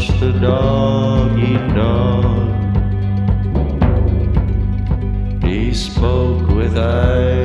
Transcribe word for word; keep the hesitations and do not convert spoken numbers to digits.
watch the dog eat dog. He spoke with eyes